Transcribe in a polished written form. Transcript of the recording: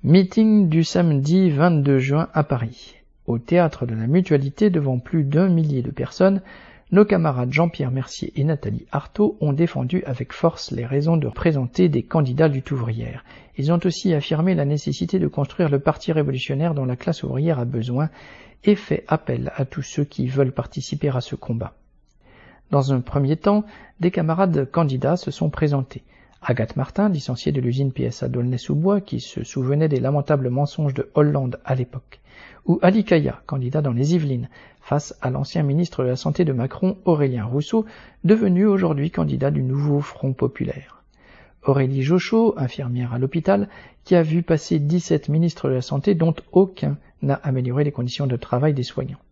Meeting du samedi 22 juin à Paris. Au théâtre de la Mutualité, devant plus d'1 millier de personnes, nos camarades Jean-Pierre Mercier et Nathalie Arthaud ont défendu avec force les raisons de présenter des candidats lutte ouvrière. Ils ont aussi affirmé la nécessité de construire le parti révolutionnaire dont la classe ouvrière a besoin et fait appel à tous ceux qui veulent participer à ce combat. Dans un premier temps, des camarades candidats se sont présentés. Agathe Martin, licenciée de l'usine PSA d'Aulnay-sous-Bois, qui se souvenait des lamentables mensonges de Hollande à l'époque, ou Ali Kaya, candidat dans les Yvelines, face à l'ancien ministre de la Santé de Macron, Aurélien Rousseau, devenu aujourd'hui candidat du nouveau Front populaire. Aurélie Jochot, infirmière à l'hôpital, qui a vu passer 17 ministres de la Santé dont aucun n'a amélioré les conditions de travail des soignants.